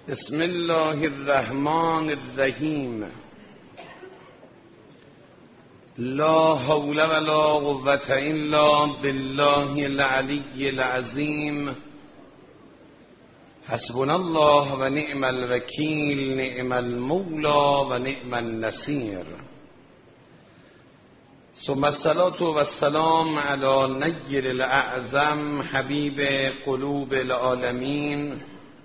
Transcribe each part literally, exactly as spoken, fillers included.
بسم الله الرحمن الرحیم. لا حول ولا قوة الا بالله العلی العظیم. حسبنا الله و نعم الوکیل، نعم المولا و نعم النصیر. ثم الصلاة و السلام علی نیر الاعظم حبیب قلوب العالمین،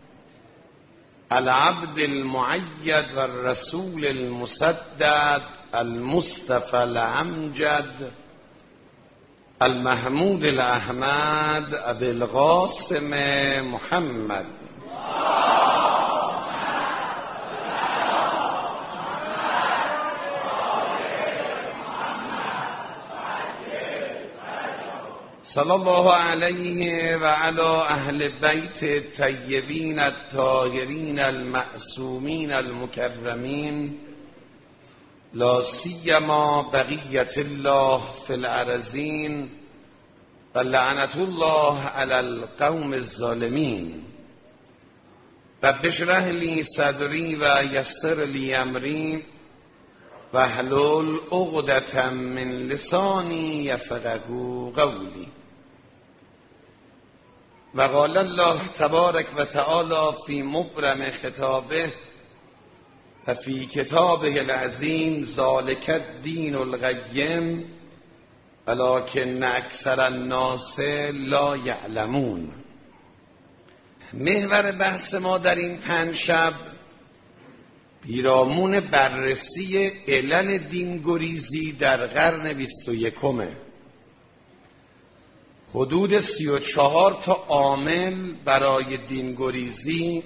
العبد المؤید و الرسول المسدد، المصطفى الامجد، المحمود الاحمد، ابی القاسم محمد. صلی الله علیه و علی اهل بیت الطیبین الطاهرین المعصومین المکرمین، لا سیما بقیة الله فی الارضین و لعنة الله علی القوم الظالمین. رب اشرح لی صدری و یسر لی امری واحلل عقدة من لسانی یفقهوا قولی. و قال الله تبارک و تعالی فی مبرم خطابه و فی کتابه العظیم، ذالک الدین القیم ولکن اکثر الناس لا یعلمون. محور بحث ما در این پنج شب پیرامون بررسی علل دینگریزی در قرن بیست و یکم. حدود سی و چهار تا عامل برای دینگریزی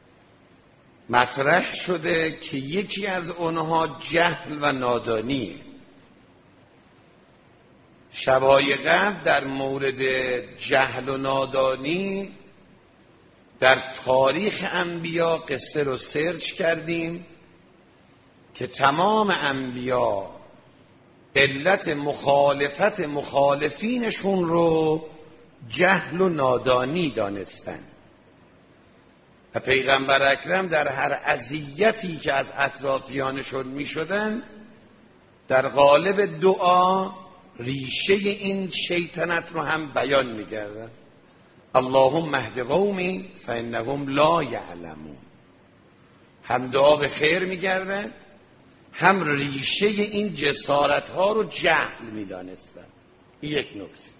مطرح شده که یکی از آنها جهل و نادانیه. شب‌های قبل در مورد جهل و نادانی در تاریخ انبیا قصه رو سرچ کردیم که تمام انبیا علت مخالفت مخالفینشون رو جهل و نادانی دانستن و پیغمبر اکرم در هر اذیتی که از اطرافیانشون می شدن در قالب دعا ریشه این شیطنت رو هم بیان می کردن. اللهم اهد قومی فانهم لا یعلمون. هم دعا به خیر می کردن، هم ریشه این جسارت ها رو جهل می دانستن. این یک نکته.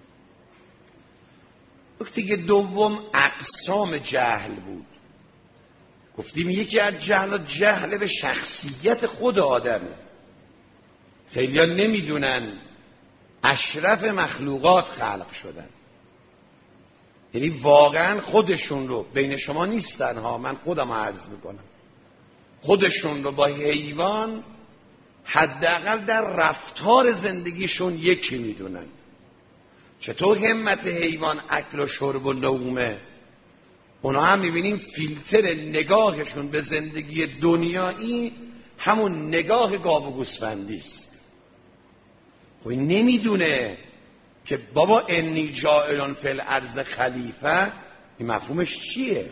نکته دوم اقسام جهل بود. گفتیم یکی از جهل جهل به شخصیت خود آدمه. خیلی ها نمی دونن اشرف مخلوقات خلق شدن، یعنی واقعا خودشون رو، بین شما نیستن ها، من خودم عرض میکنم، خودشون رو با حیوان حداقل در رفتار زندگیشون یکی میدونن. چطور همت حیوان اکل و شرب و نومه، اونا هم میبینیم فیلتر نگاهشون به زندگی دنیایی همون نگاه گاو و گوسفندی است. خب این نمیدونه که بابا انی جاعلون فی الارض خلیفه، این مفهومش چیه؟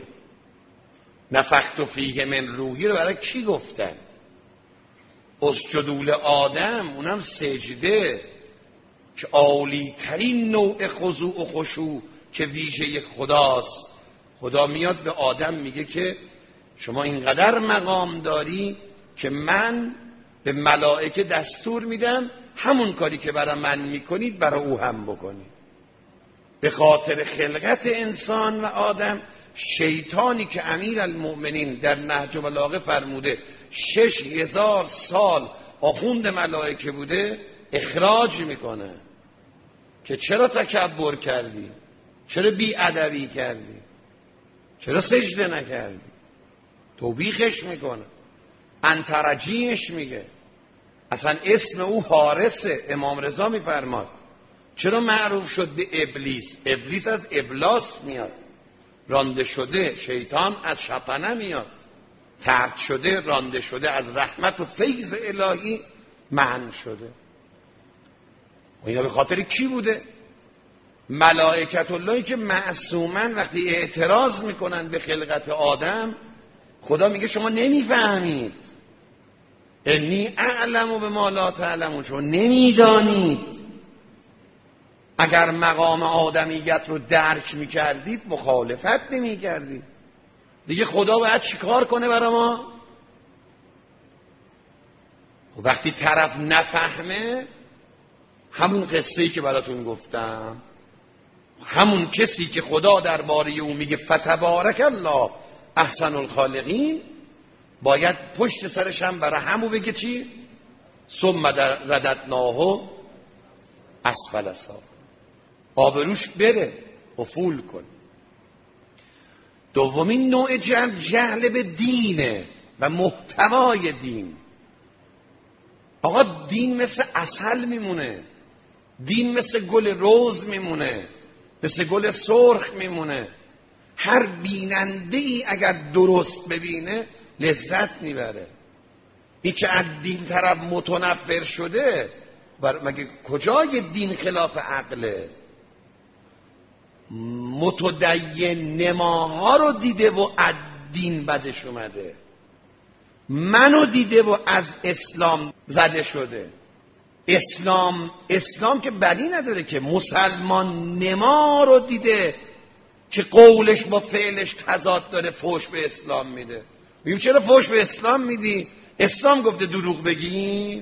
نفخت فیه من روحی رو برای کی گفتن؟ اسجدوا لآدم، اونم سجده که عالی ترین نوع خضوع و خشوع که ویژه خداست. خدا میاد به آدم میگه که شما اینقدر مقام داری که من به ملائکه دستور میدم همون کاری که برای من میکنید برای او هم بکنید. به خاطر خلقت انسان و آدم، شیطانی که امیر المؤمنین در نهج البلاغه فرموده شش هزار سال آخوند ملائکه بوده، اخراج میکنه که چرا تکبر کردی، چرا بی‌ادبی کردی، چرا سجده نکردی، توبیخش میکنه، انترجیش میگه. اصلا اسم او حارسه. امام رضا میفرماد چرا معروف شد به ابلیس؟ ابلیس از ابلاس میاد، رانده شده. شیطان از شطنه میاد، طرد شده، رانده شده، از رحمت و فیض الهی منع شده. و اینا به خاطر کی بوده؟ ملائکت اللهی که معصومن وقتی اعتراض میکنن به خلقت آدم خدا میگه شما نمیفهمید، انی اعلم به ما لا تعلمون، شما نمیدانید. اگر مقام آدمیت رو درک میکردید مخالفت نمیکردید. دیگه خدا باید چیکار کنه برای ما؟ وقتی طرف نفهمه، همون قصه‌ای که براتون گفتم، همون کسی که خدا درباره او میگه فتبارک الله احسن الخالقین، باید پشت سرش هم برای همو بگه چی؟ ثم رددناه اسفل سافلین، آبروش بره، افول کن. دومین نوع جهل، جهل به دینه و محتوای دین. آقا دین مثل عسل میمونه، دین مثل گل روز میمونه، مثل گل سرخ میمونه. هر بیننده ای اگر درست ببینه لذت میبره. این که از دین طرف متنفر شده، مگه کجای دین خلاف عقله؟ متدین نماها رو دیده و از دین بدش اومده، منو دیده و از اسلام زده شده. اسلام اسلام که بدی نداره که، مسلمان نما رو دیده که قولش با فعلش تضاد داره، فحش به اسلام میده. میگیم چرا فحش به اسلام میدی؟ اسلام گفته دروغ بگین؟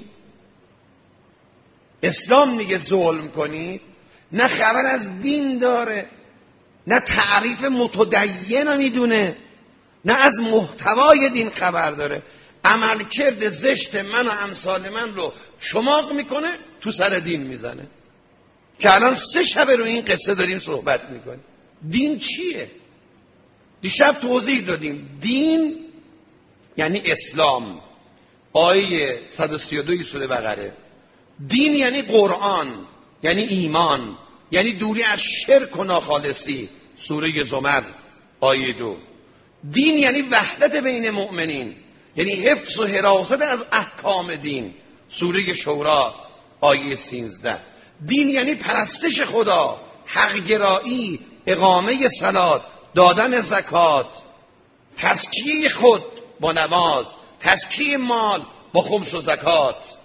اسلام میگه ظلم کنی؟ نه خبر از دین داره، نه تعریف متدین رو میدونه، نه از محتوای دین خبر داره. عملکرد زشت من و امثال من رو چماق میکنه، تو سر دین میزنه. که الان سه شب رو این قصه داریم صحبت میکنیم. دین چیه؟ دیشب توضیح دادیم. دین یعنی اسلام، آیه صد و سی و دو سوره بقره. دین یعنی قرآن، یعنی ایمان، یعنی دوری از شرک و ناخالصی، سوره زمر آیه دو. دین یعنی وحدت بین مؤمنین، یعنی حفظ و حراست از احکام دین، سوره شورا آیه سیزده. دین یعنی پرستش خدا، حق گرایی، اقامه صلات، دادن زکات، تزکیه خود با نماز، تزکیه مال با خمس و زکات،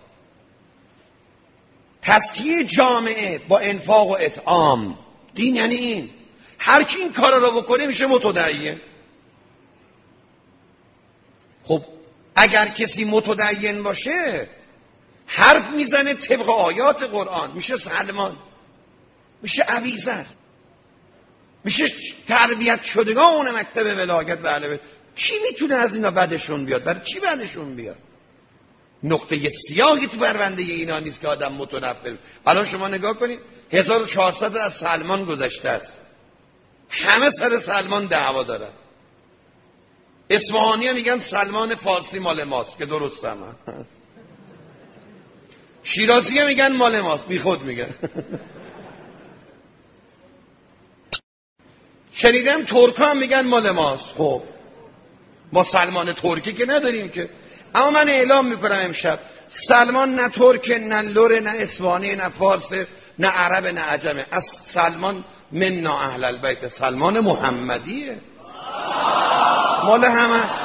تزکیه جامعه با انفاق و اطعام. دین یعنی این. هر کی این کارا رو بکنه میشه متدین. خب اگر کسی متدین باشه، حرف میزنه طبق آیات قرآن، میشه سلمان، میشه ابیذر، میشه تربیت شدگان مکتب ولایت و اهل بیت. کی میتونه از اینا بدشون بیاد؟ برای چی بدشون بیاد؟ نقطه سیاهی تو پرونده اینا نیست که آدم متنفر. الان شما نگاه کنید، هزار و چهارصد از سلمان گذشته است، همه سر سلمان دعوا دارن. اصفهانی ها میگن سلمان فارسی مال ماست، که درست هم شیرازی ها میگن مال ماست، بی خود میگن. شنیدم ترک هم میگن مال ماست. خب ما سلمان ترکی که نداریم که. اما من اعلام میکنم امشب سلمان نه ترک، نه لور، نه اصفهانی، نه فارس، نه عرب، نه عجمه. از سلمان من اهل البیت، سلمان محمدیه، مال همه است.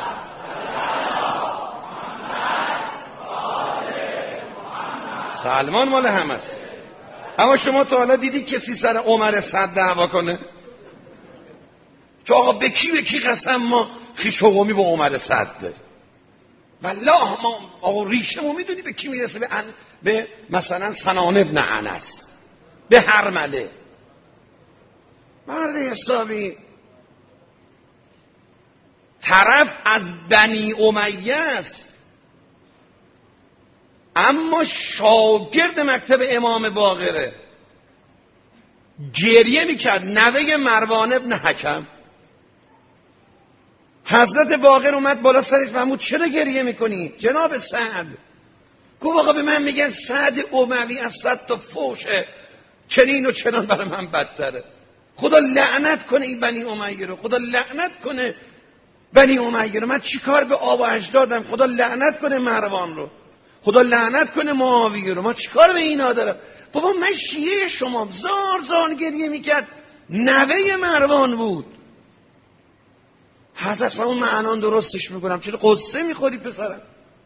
سلمان مال همه است. اما شما تا حالا دیدی کسی سر عمر صد دعوا کنه؟ که آقا به کی به کی قسم ما خویش قومی با عمر صد داریم؟ والله ما آقا ریشه ما میدونی به کی میرسه؟ به, ان... به مثلا سنان ابن انس، به هرمله. مرد حسابی طرف از بنی امیه است، اما شاگرد مکتب امام باقره. گریه میکرد، نوه مروان ابن حکم. حضرت باقر اومد بالا سرش، محمود چرا گریه میکنی؟ جناب سعد. گفت آقا به من میگن سعد اموی از صد تا فوشه، چنین و چنان برای من بدتره. خدا لعنت کنه این بنی امیه رو، خدا لعنت کنه بنی امیه رو. من چیکار به آب و اجدادم؟ خدا لعنت کنه مروان رو، خدا لعنت کنه معاویه رو. ما چیکار به اینا دارم؟ بابا من شیعه شما. زار زار گریه میکرد، نوه مروان بود. حضرت فرمود من الان درستش میکنم. چرا قصه میخوری پسرم؟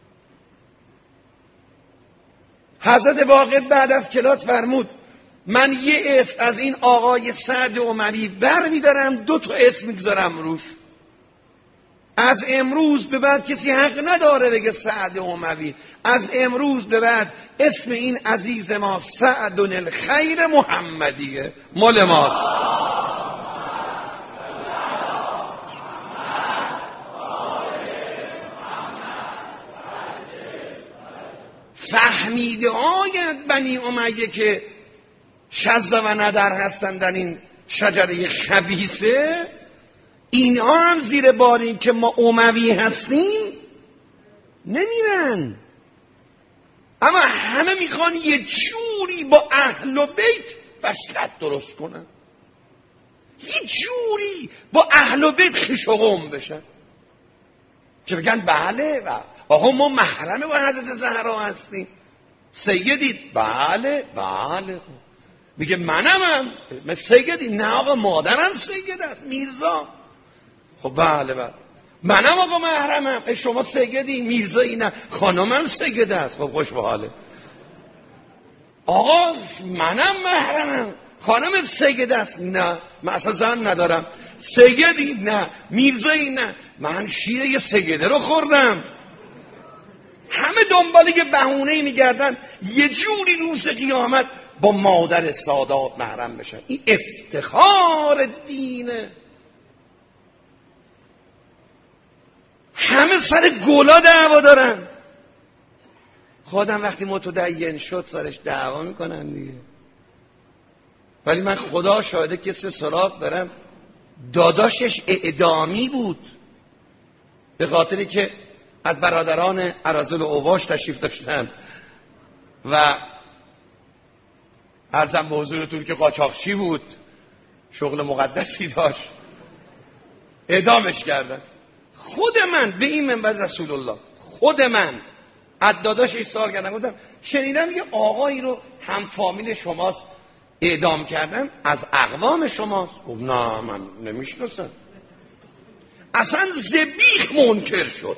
حضرت باقر بعد از کلاس فرمود من یه اسم از این آقای سعد اموی بر میدارم، دو تا اسم میگذارم روش. از امروز به بعد کسی حق نداره بگه سعد اموی. از امروز به بعد اسم این عزیز ما سعد الخیر محمدیه، مال ماست. فهمیده آید بنی امیه که شذ و ندر هستن در این شجره خبیثه، اینها هم زیر بار این که ما اموی هستیم نمیرن. اما همه میخوان یه جوری با اهل و بیت وصلت درست کنن، یه جوری با اهل و بیت خوش و قم بشن که بگن بله آقا ما محرم با حضرت زهرا هستیم. سیدید؟ بله بله. میگه منم هم من سیدی؟ نه آقا مادرم سید است، میرزا. خب بله بله. منم آقا محرمم. شما سیدی؟ میرزایی؟ نه خانمم سید است. خب خوش به حاله. آقا منم محرمم، خانم سید است. نه من اصلا زن ندارم. سیدی؟ نه میرزایی؟ نه من شیر یه سیده رو خوردم. همه دنبال یه بهونه‌ای میگردن یه جوری روز قیامت با مادر سادات محرم بشن. این افتخار دینه. همه سر گلا دعوا دارن. خودم وقتی متدین شد سرش دعوا میکنن دیگه. ولی من خدا شاهده که سه سراغ دارم داداشش اعدامی بود به خاطری که از برادران اراذل و اوباش تشریف داشتن و عرضم به حضورتون که قاچاقچی بود، شغل مقدسی داشت، اعدامش کردن. خود من به این منبر رسول الله، خود من از داداشش سوال کردم، گفتم شنیدم یه آقایی رو هم فامیل شماست اعدام کردن، از اقوام شماست؟ گفت نه من نمیشناسم. اصلا ذبیح منکر شد.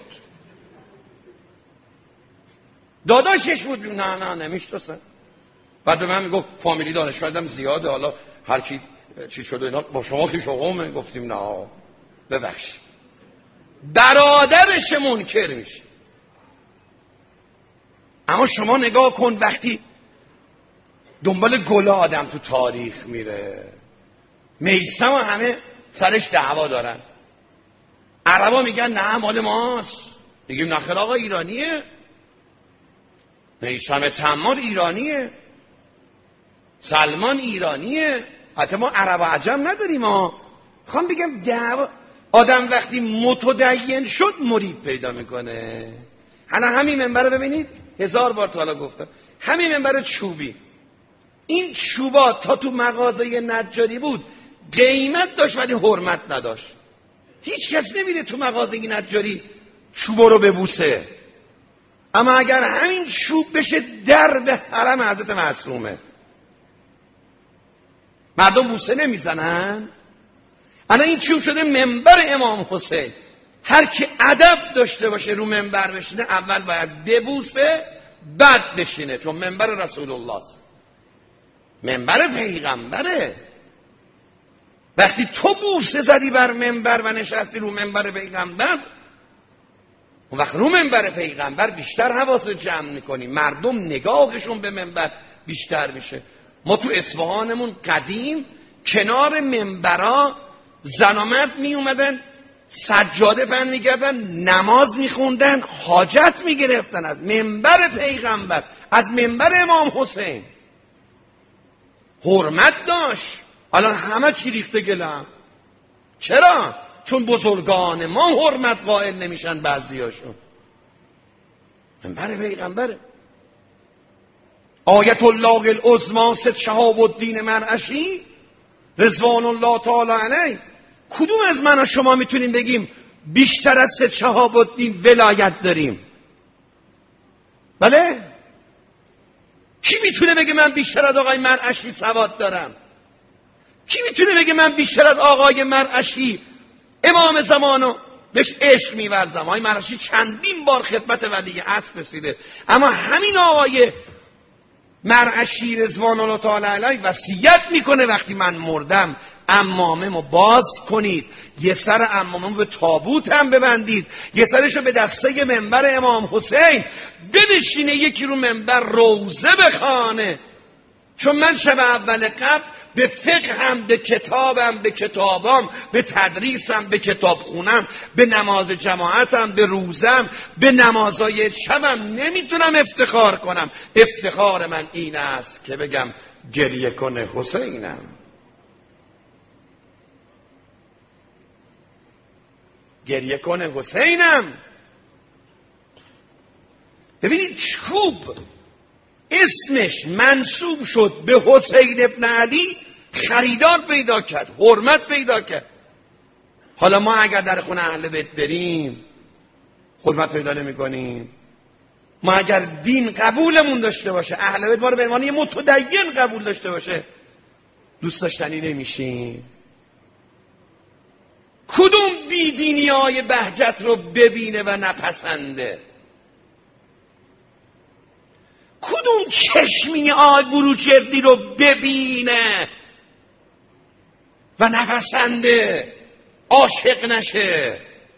داداشش بود؟ نه نه نمیشناسم. بعد به من میگفت فامیلی دانشمندم زیاده، حالا هر کی چی شده اینا با شما خویش و قومه. گفتیم نه ببخشید. برادرش منکر میشه. اما شما نگاه کن وقتی دنبال گل آدم تو تاریخ میره، میثم و همه سرش دعوا دارن. عربا میگن نه مال ماست، میگیم نخیر آقا ایرانیه. میثم تمار ایرانیه، سلمان ایرانیه. حتی ما عرب و عجم نداریم ها. خوام بگم دعوا آدم وقتی متدین شد مرید پیدا میکنه. حالا همین منبر رو ببینید، هزار بار تا حالا گفتم، همین منبر چوبی، این چوبا تا تو مغازه نجاری بود قیمت داشت ولی حرمت نداشت. هیچ کس نمیره تو مغازه نجاری چوبا رو ببوسه. اما اگر همین چوب بشه در به حرم حضرت معصومه، مردم بوسه نمیزنن. الان این چوب شده منبر امام حسین. هر کی ادب داشته باشه رو منبر بشینه اول باید ببوسه بعد بشینه، چون منبر رسول الله است، منبر پیغمبره. وقتی تو بوسه زدی بر منبر و نشستی رو منبر پیغمبر، اون وقت رو منبر پیغمبر بیشتر حواست رو جمع میکنی، مردم نگاهشون به منبر بیشتر میشه. ما تو اصفهانمون قدیم کنار منبرها زن و مرد می اومدن سجاده پهن میکردن، نماز میخوندن، حاجت میگرفتن از منبر پیغمبر، از منبر امام حسین. حرمت داشت. الان همه چی ریخته گلم. چرا؟ چون بزرگان ما حرمت قائل نمیشن بعضیاشون. منبر پیغمبره. آیت الله العظمی ست شهاب الدین مرعشی رضوان الله تعالی علیه. کدوم از من و شما میتونیم بگیم بیشتر از ست شهاب الدین ولایت داریم؟ بله؟ کی میتونه بگه من بیشتر از آقای مرعشی سواد دارم؟ کی میتونه بگه من بیشتر از آقای مرعشی امام زمان و بهش عشق می‌ورزم. آقای مرعشی چندین بار خدمت ولی عصر رسیده، اما همین آقای مرعشی رضوان الله تعالی علیه وصیت میکنه وقتی من مردم عمامه‌مو باز کنید، یه سر عمامه‌مو به تابوت هم ببندید، یه سرشو به دسته منبر امام حسین بنشینه، یکی رو منبر روزه بخوانه. چون من شب اول قبل به فقهم، به کتابم، به کتابام، به تدریسم، به کتابخونم، به نماز جماعتم، به روزم، به نمازهای شبم نمیتونم افتخار کنم. افتخار من این است که بگم گریه کنه حسینم. گریه کنه حسینم. ببینید خوب اسمش منسوب شد به حسین ابن علی، خریدار پیدا کرد، حرمت پیدا کرد. حالا ما اگر در خونه اهل بیت بریم حرمت پیدا نمی کنیم؟ ما اگر دین قبولمون داشته باشه، اهل بیت ما رو به عنوان یه متدین قبول داشته باشه، دوست داشتنی نمیشیم؟ کدوم بیدینی های بهجت رو ببینه و نپسنده؟ کدوم چشمی آی بروجردی رو ببینه و نپسنده، عاشق نشه؟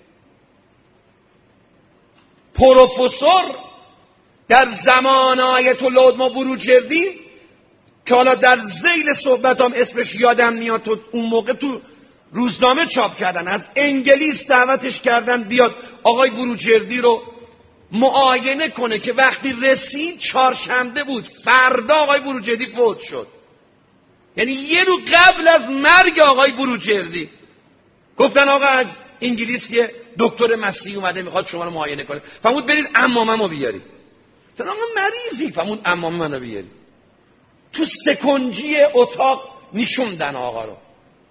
پروفسور در زمان آیت الله بروجردی که حالا در ذیل صحبتام اسمش یادم میاد، تو اون موقع تو روزنامه چاپ کردن، از انگلیس دعوتش کردن بیاد آقای بروجردی رو معاینه کنه، که وقتی رسید چهارشنبه بود، فردا آقای بروجردی فوت شد. یعنی یه رو قبل از مرگ آقای بروجردی گفتن آقا از انگلیس یه دکتر مسیحی اومده میخواد شما رو معاینه کنه، فرمود برید عماممو بیارید. گفتن آقا مریضی، فرمود عمام منو بیارید. تو سکنجی اتاق نشوندن آقا رو،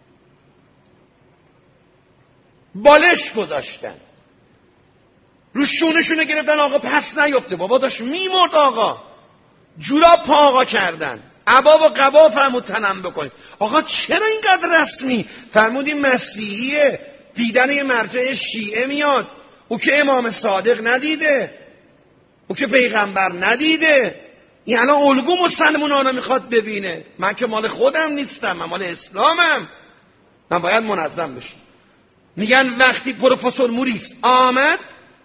بالش گذاشتن رو شونشونه گرفتن، آقا پس نیفته، بابا داشت میمرد آقا، جوراب پا آقا کردن، عبا و قبا فرمود تنم بکنید. آقا چرا اینقدر رسمی؟ فرمودی مسیحیه، دیدن یه مرجع شیعه میاد، او که امام صادق ندیده، او که پیغمبر ندیده، این الان الگو مسلمونا رو میخواد ببینه. من که مال خودم نیستم، من مال اسلامم، من باید منظم بشم. میگن وقتی پروفسور موریس آمد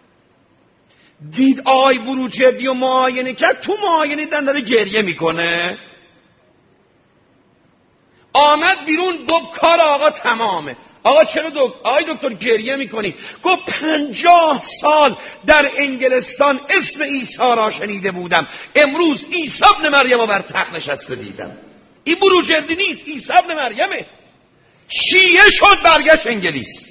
دید آقای بروجردی و معاینه کرد، تو معاینه دیدن داره گریه میکنه، آمد بیرون گفت کار آقا تمامه. آقا چرا دکتر آقای دکتر گریه میکنی؟ گفت پنجاه سال در انگلستان اسم عیسی را شنیده بودم، امروز عیسی ابن مریم بر تخت نشسته دیدم. این بروجردی نیست، عیسی ابن مریمه. شیعه شد برگشت انگلیس،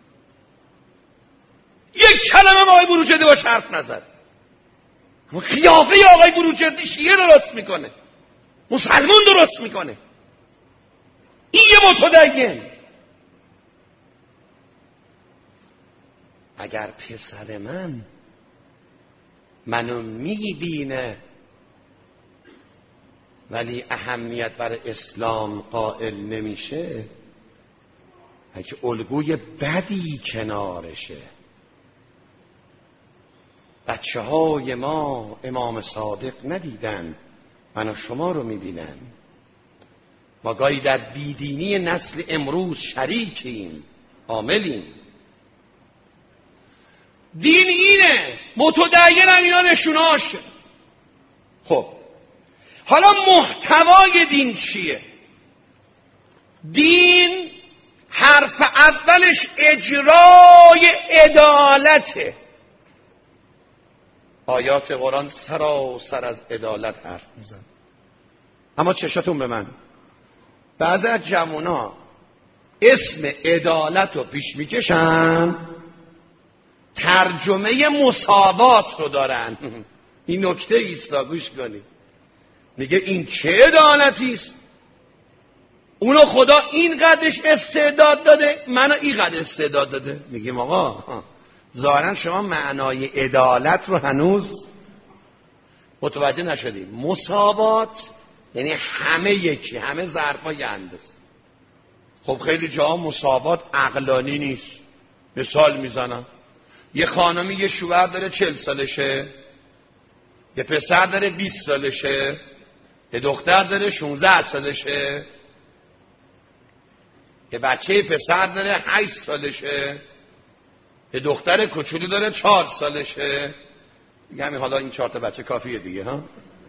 یک کلمه آقای بروجردی باش حرف نزد. اما قیافه آقای بروجردی شیعه درست میکنه، مسلمان درست میکنه. این یه متدین. اگر پسر من منو میبینه ولی اهمیت بر اسلام قائل نمیشه، اگه الگوی بدی کنارشه. بچه های ما امام صادق ندیدن، من و شما رو میبینن. ما گاهی در بیدینی نسل امروز شریکیم، عاملیم. دین اینه، متدین هم اینا نشوناشه. خب حالا محتوای دین چیه؟ دین حرف اولش اجرای عدالته. آیات قرآن سراسر از عدالت حرف میزن. اما چشاتون به من، بعضی از جوونا اسم عدالت رو پیش میکشن، ترجمه مساوات رو دارن. این نکته ایستا، گوش کنید. میگه این چه عدالتی است؟ اونو خدا این قدرش استعداد داده، منو این قدر استعداد داده. میگیم آقا ظاهرا شما معنای عدالت رو هنوز متوجه نشدید. مساوات یعنی همه یکی، همه ظرفا یه اندازه. خب خیلی جاها مساوات عقلانی نیست، مثال میزنم، یه خانمی یه شوهر داره چل سالشه، یه پسر داره بیست سالشه، یه دختر داره شونزده سالشه، یه بچه پسر داره هشت سالشه، یه دختر کوچولو داره چهار سالشه. میگم حالا این چهار تا بچه کافیه دیگه ها.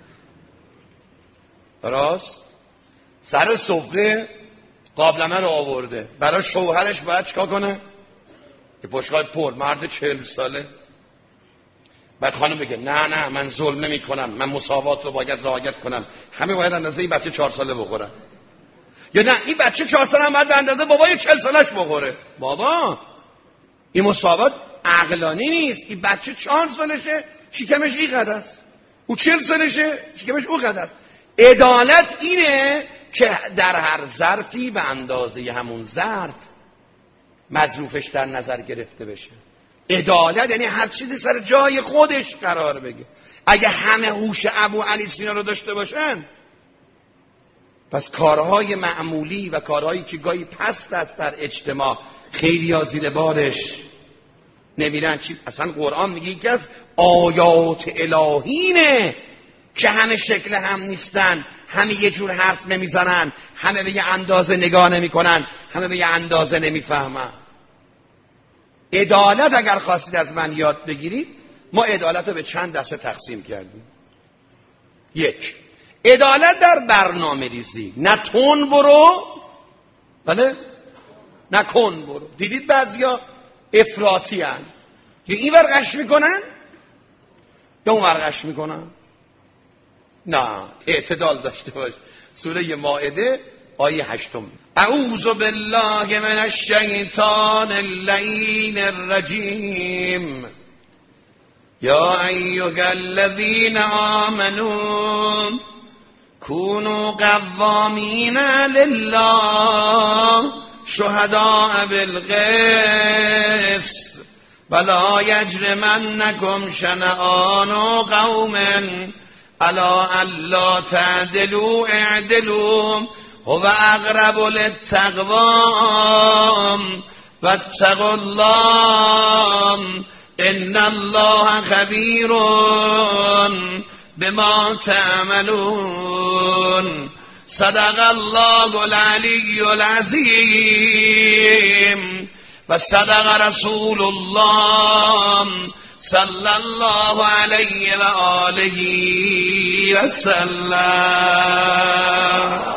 راست سر سفره قابلمه رو آورده، برای شوهرش باید چیکار کنه؟ یه پشتکار پر، مرد چهل ساله. بعد خانم بگه نه نه من ظلم نمی کنم، من مساوات رو باید رعایت کنم، همه باید اندازه این بچه چهار ساله بخورن. یا نه این بچه چهار ساله هم باید به اندازه بابای چهل سالش بخوره. بابا این مساوات عقلانی نیست. این بچه چهار سالشه شکمش این قد است، او چهل سالشه شکمش او قد است. عدالت اینه که در هر ظرفی به اندازه همون ظرف مظروفش در نظر گرفته بشه. عدالت یعنی هر چیزی سر جای خودش قرار بگه. اگه همه هوش ابو علی سینا رو داشته باشن، پس کارهای معمولی و کارهایی که گاهی پست است در اجتماع خیلی ها زیر بارش نمیرن. چی؟ اصلا قرآن میگه یکی از آیات الهینه که همه شکل هم نیستن، همه یه جور حرف نمیزنن، همه به یه اندازه نگاه نمیکنن، همه به یه اندازه نمیفهمن. عدالت اگر خواستید از من یاد بگیرید، ما عدالت رو به چند دسته تقسیم کردیم. یک، عدالت در برنامه ریزی، نه تون برو بله نه کن برو. دیدید بعضیا افراطی هن، یا این ورقش میکنن یا اون ورقش میکنن. نه، اعتدال داشته باش. سوره مائده آیه هشتم، اعوذ بالله من الشیطان اللعین الرجیم یا ایها الذین آمنوا کونوا قوامین لله شهداء بالقسط ولا یجرمنکم شنآن قوم الا الا تعدلوا اعدلوا هو اقرب للتقوى واتقوا الله ان الله خبیر بما تعملون. صدق الله العلی العظیم و صدق رسول الله صلی الله علیه و آله و سلم.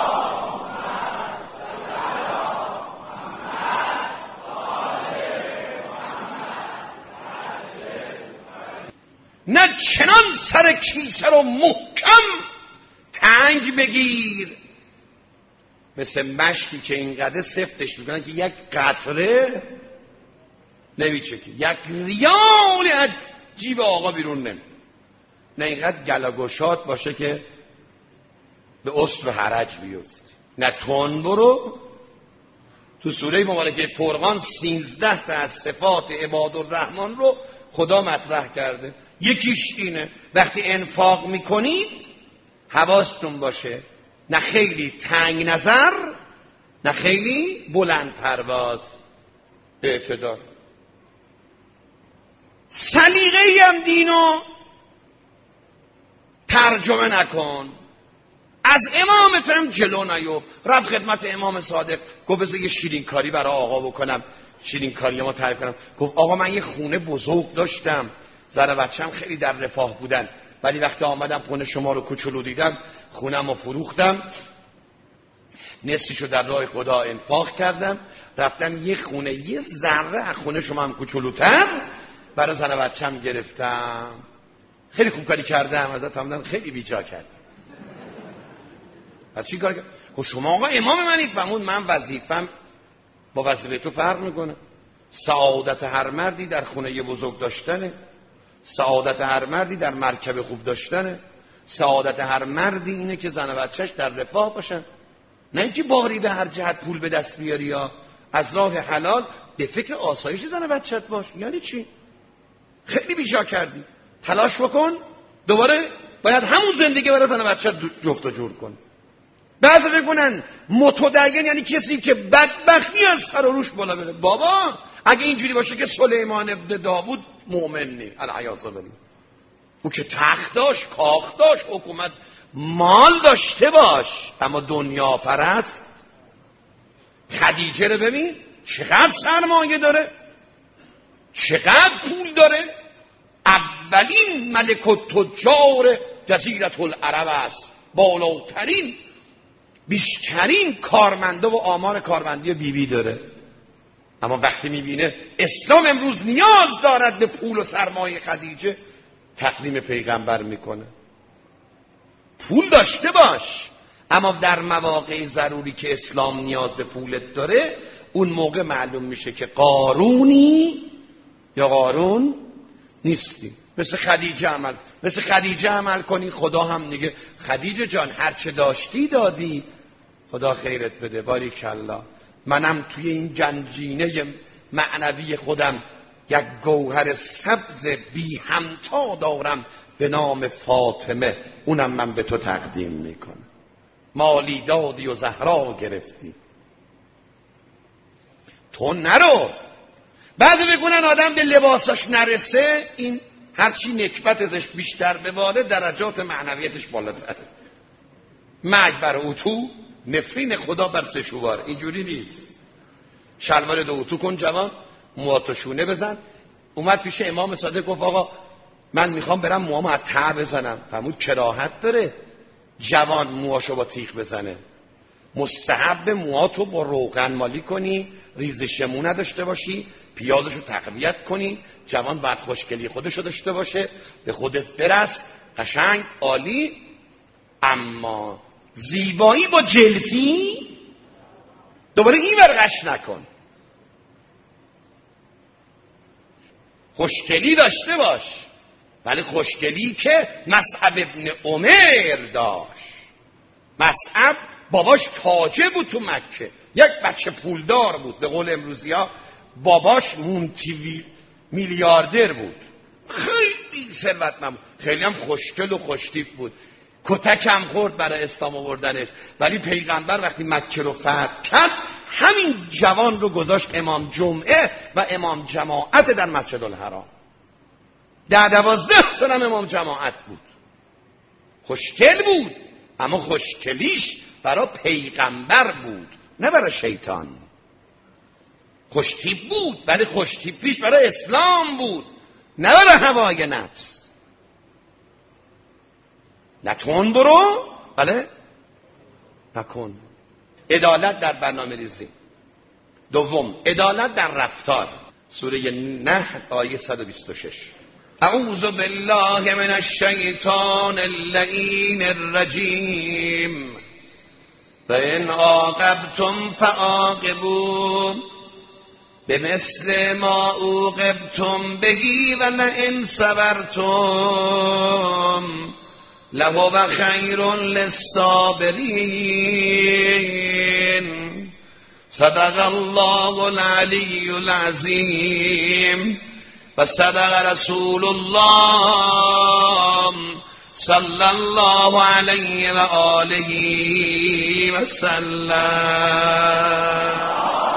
نه چنان سر کیسه رو محکم تنگ بگیر مثل مشکی که اینقدر سفتش میکنن که یک قطره نمیچکی، یک ریالی از جیب آقا بیرون نمی. نه اینقدر گلاگوشات باشه که به اسب حرج بیفت. نه تون برو. تو سوره مبارکه فرقان سینزده تا از صفات عبادالرحمن رو خدا مطرح کرده. یکیش اینه وقتی انفاق میکنید حواستون باشه نه خیلی تنگ نظر نه خیلی بلند پرواز، اعتدال. سلیقه‌ای هم دینو ترجمه نکن. از امامت هم جلو نیفت. رفت خدمت امام صادق گفت بذار یه شیرین کاری برای آقا بکنم، شیرین کاری ما تعریف کنم. گفت آقا من یه خونه بزرگ داشتم، زن و بچه‌م خیلی در رفاه بودن، ولی وقتی آمدم خونه شما رو کوچولو دیدم خونم رو فروختم، نصفشو در راه خدا انفاق کردم، رفتم یه خونه یه ذره از خونه شما هم کوچولوتر برای زن و بچه‌م گرفتم. خیلی خوب کاری کردم، ازت فهمیدم خیلی بیجا کردم. بعد چی کار کردم؟ خب شما آقا امام منید. فهمون من وظیفم با وظیفه تو فرق میکنه. سعادت هر مردی در خونه یه بزرگ داشتنه، سعادت هر مردی در مرکب خوب داشتنه، سعادت هر مردی اینه که زن و بچهش در رفاه باشن، نه اینکه باری به هر جهت پول به دست بیاری یا از راه حلال به فکر آسایش زن و بچه‌ت باش. یعنی چی؟ خیلی بیجا کردی. تلاش بکن دوباره باید همون زندگی برای زن و بچه‌ت جفت و جور کن. بعضی بگونن متدین یعنی کسی که بدبختی از سر و روش بالا بره. بابا اگه اینجوری باشه که سلیمان ابن داوود مؤمن نی، العیاذ بالله. او که تخت داشت، کاخ داشت، حکومت، مال داشته باش، اما دنیا پرست. خدیجه رو ببین چقدر سرمایه داره، چقدر پول داره. اولین ملک التجار جزیره العرب است، بالاترین بیشترین کارمنده و آمار کارمندی بی بی داره. اما وقتی میبینه اسلام امروز نیاز دارد به پول و سرمایه خدیجه، تقدیم پیغمبر میکنه. پول داشته باش، اما در مواقع ضروری که اسلام نیاز به پولت داره، اون موقع معلوم میشه که قارونی یا قارون نیستی. مثل خدیجه عمل مثل خدیجه عمل کنی، خدا هم میگه خدیجه جان هرچه داشتی دادی، خدا خیرت بده، باریکالله. منم توی این گنجینه معنوی خودم یک گوهر سبز بی همتا دارم به نام فاطمه، اونم من به تو تقدیم میکنم. مالی دادی و زهرا گرفتی، تو نرو. بعد بگونن آدم به لباساش نرسه، این هرچی نکبت ازش بیشتر بباله درجات معنویتش بالاتره. مرگ بر اتو، نفرین خدا بر سشوار. اینجوری نیست. شلوار دو اتو کن جوان، موهاتو شونه بزن. اومد پیش امام صادق گفت آقا من میخوام برم موهامو از ته بزنم. فرمود کراهت داره جوان موهاشو با تیغ بزنه. مستحب موهاتو با روغن مالی کنی، ریزش مو نداشته باشی، پیازشو تقویت کنی. جوان بعد خوشگلی خودشو داشته باشه، به خودت برس، قشنگ عالی. اما زیبایی با جلفی دوباره این ورقش نکن. خوشگلی داشته باش، ولی خوشگلی که مصعب ابن عمر داشت. مصعب باباش تاجر بود تو مکه، یک بچه پولدار بود، به قول امروزی ها باباش مونتی میلیاردر بود، خیلی ثروتمند، خیلی هم خوشگل و خوشتیپ بود. کتک هم خورد برای اسلام آوردنش، ولی پیغمبر وقتی مکه رو فتح کرد همین جوان رو گذاشت امام جمعه و امام جماعت در مسجد الحرام. ده دوازده سال امام جماعت بود. خوشگل بود، اما خوشگلیش برای پیغمبر بود نه برای شیطان. خوشتیپ بود ولی خوشتیپیش برای اسلام بود نه برای هوای نفس. نتون برو، بله نکن. عدالت در برنامه ریزی. دوم، عدالت در رفتار. سوره نحل آیه صد و بیست و شش. اعوذ بالله من الشیطان اللعین الرجیم و ان عاقبتم فعاقبوا بمثل ما عوقبتم بهی و لئن صبرتم لهو خیر للصابرین. صدق الله العلی العظیم و صدق رسول الله صلی الله علیه و آله و سلم.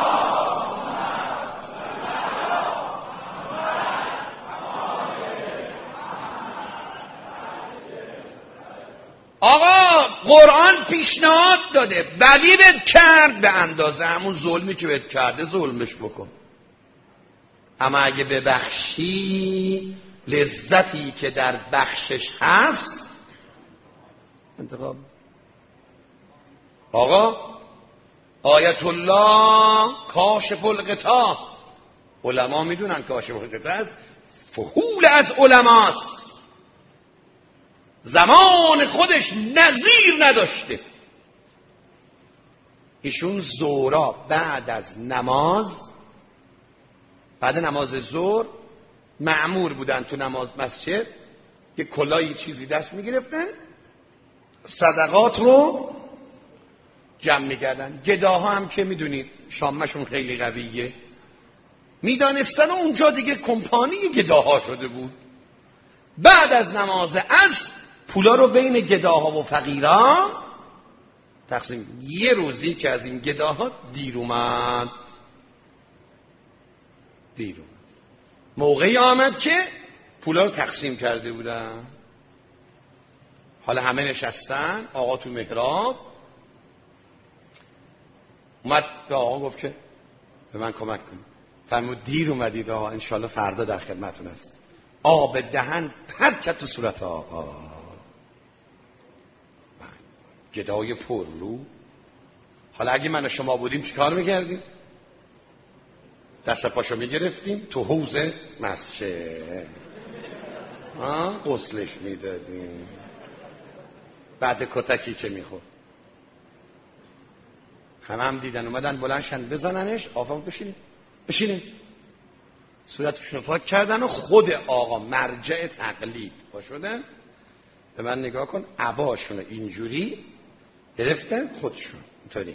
آقا قرآن پیشنهاد داده، بدی بهت کرد به اندازه همون ظلمی که بهت کرده ظلمش بکن، اما اگه ببخشی لذتی که در بخشش هست انتقام. آقا آیت الله کاشف الغطا، علما میدونن کاشف الغطا است، فحول از علماست، زمان خودش نظیر نداشته. ایشون زورا بعد از نماز بعد نماز ظهر مأمور بودن تو نماز مسجد که کلاهی چیزی دست میگرفتن، صدقات رو جمع میکردن. گداها هم که میدونید شامشون خیلی قویه، میدانستن و اونجا دیگه کمپانی گداها شده بود. بعد از نماز عصر پولا رو بین گداها و فقیرا تقسیم. یه روزی که از این گداها دیر اومد دیر اومد موقعی آمد که پولا رو تقسیم کرده بودن. حالا همه نشستن، آقا تو محراب اومد به آقا گفت که به من کمک کنید. فرمود دیر اومدید آقا، انشالله فردا در خدمتون هست. آب دهن پرت کرد تو صورت آقا. گدای پر رو. حالا اگه من و شما بودیم چی کار میکردیم؟ دست پاشو میگرفتیم تو حوض مسجد غسلش میدادیم. بعد کتکی که میخورد همه هم دیدن اومدن بلندشن بزننش. آقا بشینید بشینید. صورتشون رو پاک کردن و خود آقا مرجع تقلید با شدن. به من نگاه کن، عباشون رو اینجوری گرفتن خودشون اینطوری.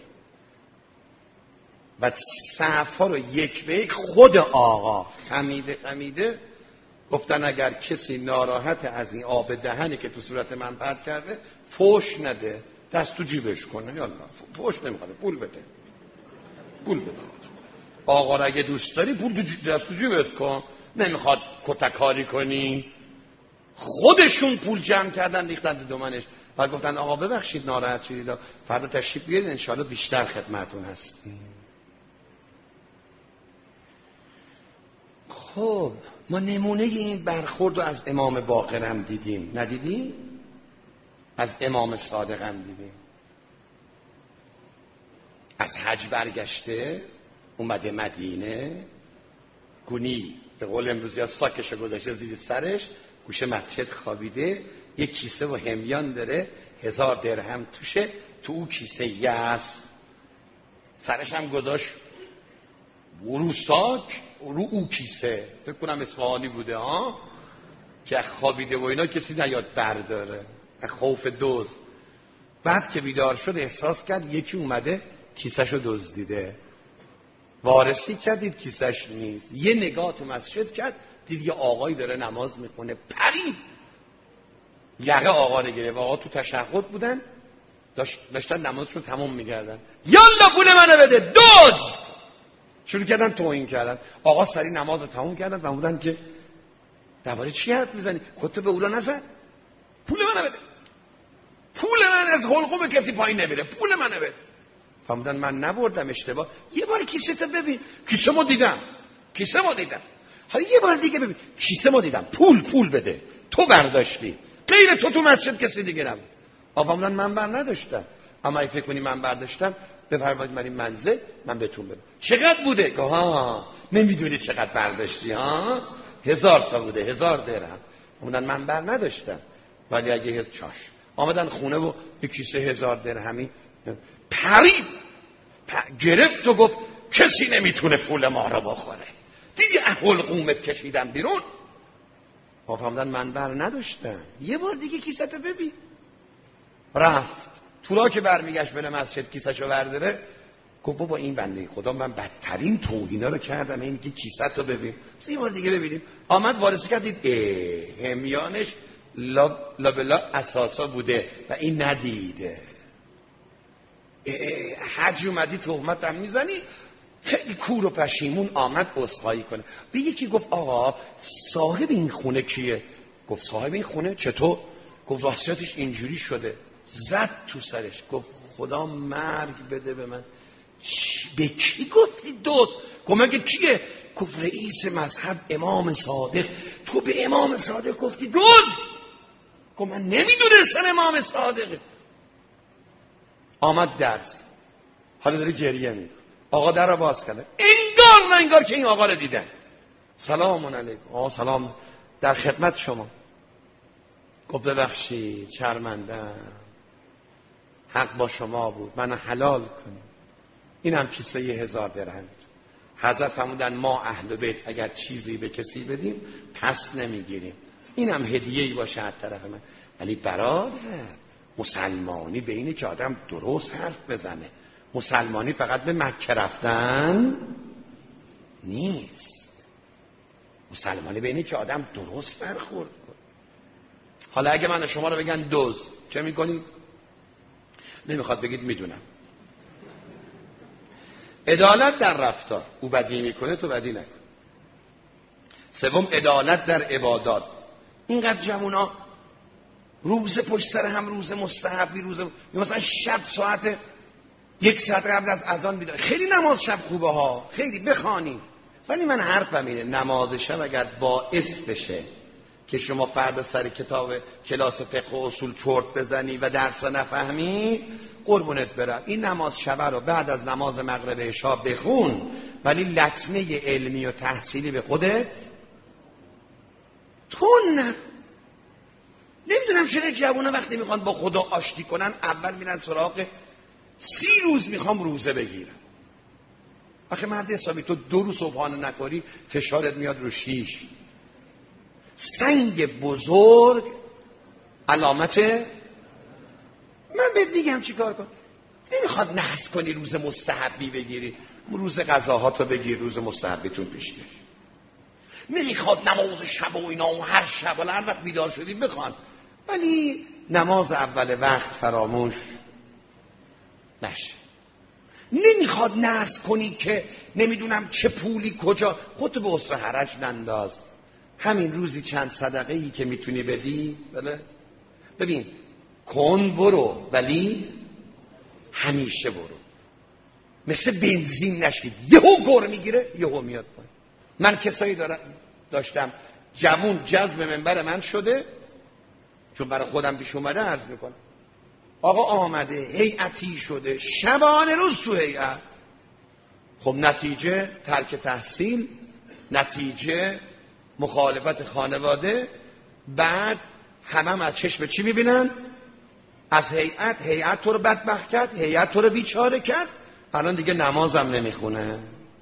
بعد صفا رو یک به یک خود آقا خمیده خمیده گفتن اگر کسی ناراحت از این آب دهنی که تو صورت من پرت کرده فوش نده، دست تو جیبش کنه. یالا فوش نمیخواد، پول بده پول بده. آقا را اگه دوست داری پول دست تو جیبت کن، نمیخواد کتکاری کنی. خودشون پول جمع کردن ریختن تو دامنش. بعد گفتن آقا ببخشید ناراحت شدید، فردا تشریف بیارید انشالله بیشتر خدمتون هستیم. خب ما نمونه این برخورد رو از امام باقر هم دیدیم، ندیدیم؟ از امام صادق هم دیدیم. از حج برگشته اومده مدینه، گونی به قول امروزی ها ساکشو گذاشته زیر سرش، گوشه مسجد خوابیده، یک کیسه و همیان داره، هزار درهم توشه، تو او کیسه یس، سرش هم گذاشت رو ساک رو او کیسه. فکر کنم اصفهانی بوده ها، که خوابیده و اینا کسی نیاد برداره خوف دوز. بعد که بیدار شد احساس کرد یکی اومده کیسهشو دزدیده. وارسی کردید کیسهش نیست. یه نگاه تو مسجد کرد دید یه آقایی داره نماز میکنه، پرید یقه آقا رو گرفت. آقا تو تشهد بودن، داشت داشتن نمازشون تموم میکردن. یالا پول منو بده دزد. شروع کردن توهین کردن. آقا سری نماز رو تموم کردن و بودن که درباره چی حرف میزنی؟ خودت به اولا نزن، پول منو بده. پول من از حلقوم کسی پایین نمیره، پول منو بده. فهمیدن من نبردم اشتباه. یه بار کیسه تا ببین. کیسه ما دیدم کیسه ما دیدم حالا یه بار دیگه ببین. کیسه ما دیدم. پول پول بده. تو برداشتی، غیر تو تو مسجد کسی دیگه نبود. فهمیدن من بر نداشتم. اما اگه فکر کنی من برداشتم بفرمایید من این منزل من بهتون بدم. چقدر بوده؟ که ها نمیدونی چقدر برداشتی ها؟ هزار تا بوده، هزار درهم. فهمیدن من بر نداشتم. ولی اگه هز چاش آمدن خونه و یک کیسه هزار درهمی پرید پ... گرفت و گفت کسی نمیتونه پول ما رو بخوره. دیگه احول قومت کشیدم بیرون. فهمیدن من بر نداشتم. یه بار دیگه کیسه تو ببین. رفت طولا که برمیگشت بره مسجد کیسهشو برداره، گفت بابا این بنده خدا من بدترین توهینا رو کردم، این که کیسه تو ببین. یه بار دیگه ببینیم. آمد وارسی کرد دید اه همیانش لا لا بلا اساسا بوده و این ندیده. حج اومدی تهمت هم میزنی. خیلی کور و پشیمون آمد عذرخواهی کنه. به یکی گفت آقا صاحب این خونه کیه؟ گفت صاحب این خونه چطور؟ گفت وصیتش اینجوری شده. زد تو سرش گفت خدا مرگ بده به من. به کی گفتی دوست؟ گفت مگه کیه؟ گفت رئیس مذهب امام صادق. تو به امام صادق گفتی دوست؟ گفت من نمیدونستم امام صادقه. آمد درس، حالا داره گریه میکنه. آقا در رو باز کرده، انگار نه انگار که این آقا رو دیدن. سلام علیکم. آقا سلام، در خدمت شما. گفت ببخشید شرمندم، حق با شما بود، من حلال کنید. اینم کیسه یه هزار درهم. حضرت فرمودن ما اهل بیت اگر چیزی به کسی بدیم پس نمیگیریم، اینم هدیه‌ای باشه از طرف من. ولی برادر مسلمانی به اینه که آدم درست حرف بزنه. مسلمانی فقط به مکه رفتن نیست. مسلمانی به اینه که آدم درست برخورد کنه. حالا اگه من شما رو بگن دوز چه میکنی؟ نمیخواد بگید میدونم. عدالت در رفتار، او بدی میکنه تو بدی نکن. سوم عدالت در عبادات. اینقدر جوونا روز پشت سر هم روز مستحبی، روز مثلا شب ساعت یک ساعت قبل از اذان بیدار، خیلی نماز شب خوبه ها، خیلی بخوانید، ولی من حرفم اینه نماز شب اگر باعث بشه که شما فردا سر کتاب کلاس فقه و اصول چرت بزنی و درس نفهمی، قربونت برم این نماز شب رو بعد از نماز مغرب عشا بخون، ولی لطمه علمی و تحصیلی به خودت تون نه. نمیدونم چرا جوونا وقتی میخوان با خدا آشتی کنن اول میرن سراغ سی روز میخوام روزه بگیرم. آخه مرد حسابی تو دو روز صبحانه نکاری فشارت میاد رو شیش. سنگ بزرگ علامت، من بهت میگم چی کار کن. نمیخواد نحس کنی روز مستحبی بگیری، روز قضاهاتو بگیر، روز مستحبیتون پیش کش. نمیخواد نماز شب و اینا و هر شب و هر وقت بیدار شدی بخوان، ولی نماز اول وقت فراموش نشه. نمیخواد نحس کنی که نمیدونم چه پولی کجا، خودتو به عسر حرج ننداز. همین روزی چند صدقه ای که میتونی بدی، بله؟ ببین کن برو، ولی همیشه برو. مثل بنزین نشید یهو گر میگیره یهو میاد پایین. من کسایی دارم داشتم جوون جذب منبر من شده، چون برای خودم پیش اومده عرض میکنم، آقا آمده هیئتی شده شبانه روز تو هیئت. خب نتیجه ترک تحصیل، نتیجه مخالفت خانواده، بعد همه هم از چشم چی میبینن؟ از هیئت. هیئت تو رو بدبخت کرد، هیئت تو رو بیچاره کرد، الان دیگه نمازم نمیخونه.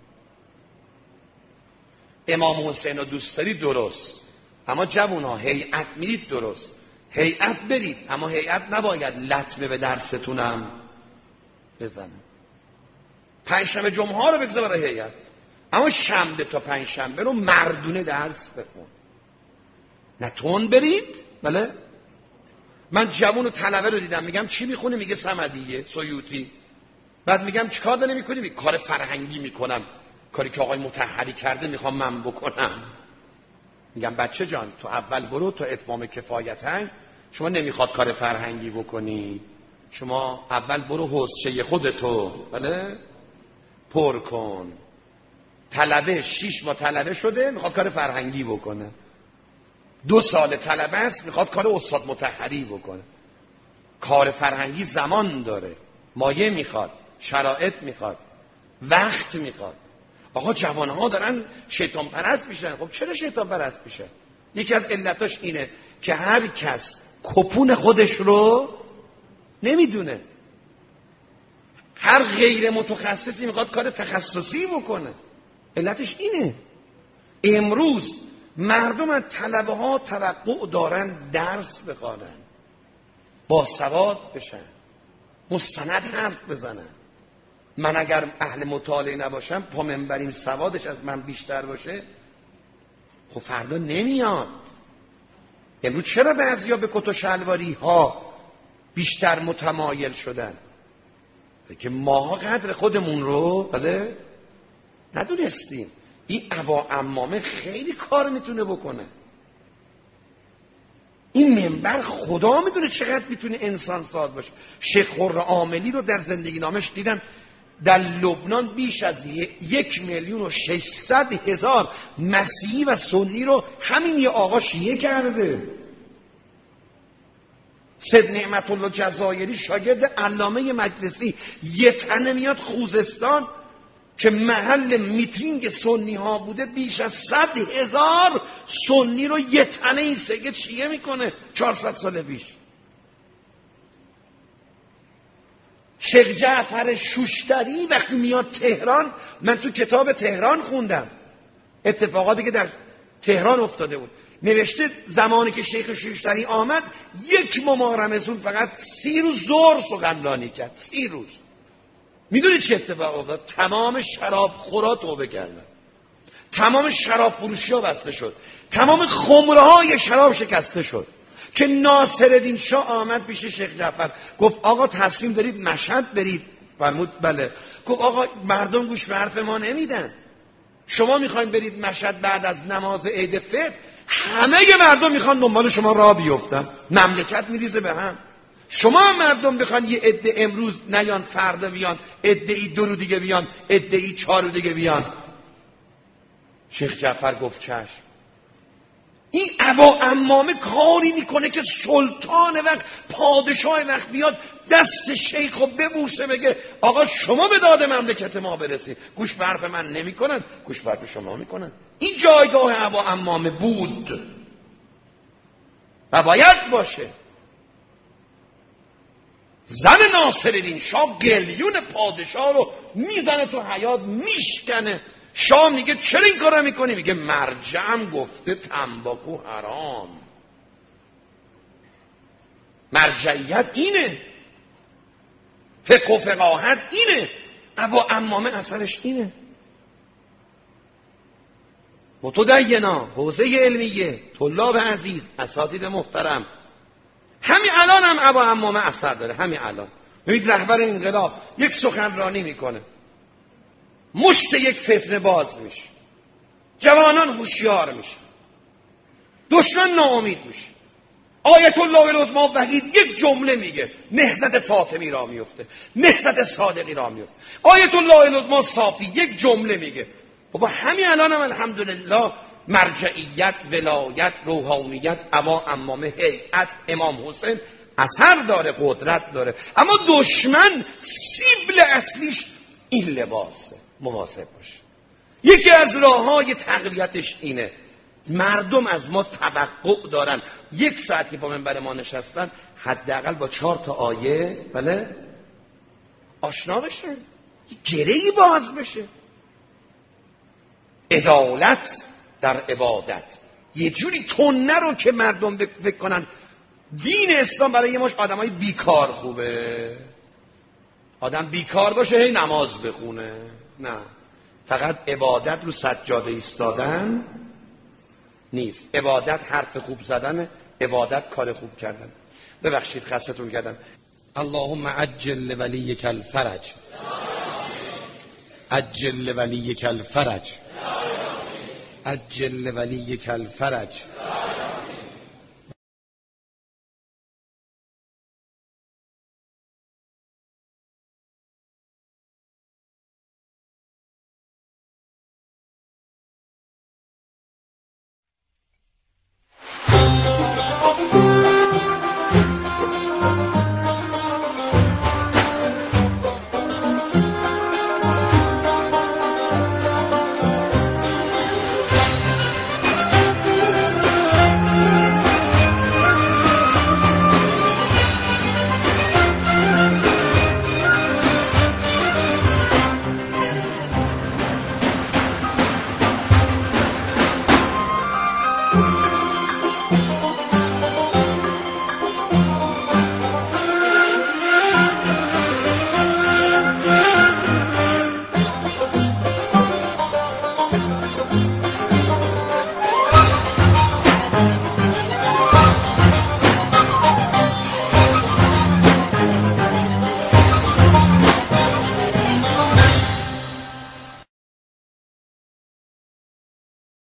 امام حسین رو دوست داری درست، اما جوونا هیئت میرید درست، هیئت برید، اما هیئت نباید لطمه به درستونم بزنه. پنجشنبه جمعه ها رو بگذار برای هیئت، اما شنبه تا پنجشنبه رو مردونه درس بخون. نه تون برید. بله من جوون و طلبه رو دیدم، میگم چی میخونی؟ میگه صمدیه سیوطی. بعد میگم چیکار داری میکنی؟ میگه کار فرهنگی میکنم، کاری که آقای مطهری کرده میخوام من بکنم. میگم بچه جان تو اول برو تا اتمام کفایتن، شما نمیخواد کار فرهنگی بکنی، شما اول برو حوضچه خودتو بله پر کن. طلبه شیش ماه طلبه شده میخواد کار فرهنگی بکنه، دو سال طلبه است میخواد کار استاد مطهری بکنه. کار فرهنگی زمان داره، مایه میخواد، شرایط میخواد، وقت میخواد. آقا جوانها دارن شیطان پرست میشن. خب چرا شیطان پرست میشن؟ یکی از علتاش اینه که هر کس کپون خودش رو نمیدونه. هر غیر متخصصی میخواد کار تخصصی بکنه. علتش اینه. امروز مردم از طلبه ها توقع دارن درس بخوانن، با سواد بشن، مستند حرف بزنن. من اگر اهل مطالعه نباشم، پا منبریم سوادش از من بیشتر باشه، خب فردا نمیاد. امروز چرا بعضیا به کت و شلواری ها بیشتر متمایل شدن؟ که ماها قدر خودمون رو بله ندونستیم. این ابا عمامه خیلی کار میتونه بکنه. این منبر خدا میدونه چقدر میتونه انسان ساز باشه. شیخ خرم عاملی رو در زندگی نامش دیدم، در لبنان بیش از یک میلیون و ششصد هزار مسیحی و سنی رو همین یه آقا شیعه کرده. سید نعمت الله جزایری شاگرد علامه مجلسی یه تنه میاد خوزستان که محل میتینگ سنی ها بوده، بیش از صد هزار سنی رو یه تنه این سگه شیعه میکنه. چهارصد سال پیش شیخ جعفر شوشتری وقتی میاد تهران، من تو کتاب تهران خوندم اتفاقاتی که در تهران افتاده بود، نوشته زمانی که شیخ شوشتری آمد یک ممارمزون فقط سی روز ظهر سخنرانی کرد. سی روز. میدونی چه اتفاق افتاد؟ تمام شراب خورا توبه کردن، تمام شراب فروشی ها بسته شد، تمام خمره های شراب شکسته شد، که ناصرالدین شاه آمد پیش شیخ جعفر گفت آقا تصمیم دارید مشهد برید؟ فرمود بله. گفت آقا مردم گوش به حرف ما نمیدن، شما میخواین برید مشهد بعد از نماز عید فطر، همه مردم میخوان دنبال شما راه بیفتن، مملکت میریزه به هم. شما مردم بخوان یه عده امروز نیان فردا بیان، عده‌ای دو رو دیگه بیان، عده‌ای چهار رو دیگه بیان. شیخ جعفر گفت چشم. این ابا عمامه کاری میکنه که سلطان وقت، پادشاه وقت بیاد دست شیخ رو ببوسه بگه آقا شما به داد مملکت ما برسید. گوش به حرف من نمیکنن، گوش به حرف شما میکنن. این جایگاه ابا عمامه بود و باید باشه. زن ناصرالدین شاه قلیون پادشاه رو میزنه تو حیاط میشکنه. شاه میگه چرا این کارو میکنی؟ میگه مرجعم گفته تنباکو حرام. مرجعیت اینه، فقه و فقاهت اینه، ابا عمامه اثرش اینه. متدینا، حوزه علمیه، طلاب عزیز، اساتید محترم، همین الان هم ابا عمامه اثر داره. همین الان ببینید رهبر انقلاب یک سخنرانی میکنه، مشت یک فتنه باز میشه، جوانان هوشیار میشه، دشمن ناامید میشه. آیت الله العظما وحید یک جمله میگه، نهضت فاطمی را میفته، نهضت صادقی را میفته. آیت الله العظما صافی یک جمله میگه. بابا همین الان هم الحمدلله مرجعیت، ولایت، روحانیت، ابا عمامه، هیئت، امام حسین اثر داره، قدرت داره. اما دشمن سیبل اصلیش این لباسه. مواظب باش. یکی از راههای تقویتش اینه، مردم از ما توقع دارن یک ساعتی با منبر ما نشستن حداقل با چهار تا آیه بله آشنا بشه، گره‌ای باز بشه. عدالت در عبادت یه جوری تونه رو که مردم فکر کنن دین اسلام برای یه مش آدمای بیکار خوبه. آدم بیکار باشه هی نماز بخونه، نه، فقط عبادت رو سجاده ایستادن نیست. عبادت حرف خوب زدن، عبادت کار خوب کردن. ببخشید خستتون کردم. اللهم عجل لولیک الفرج، عجل لولیک الفرج، عجل لولیک الفرج.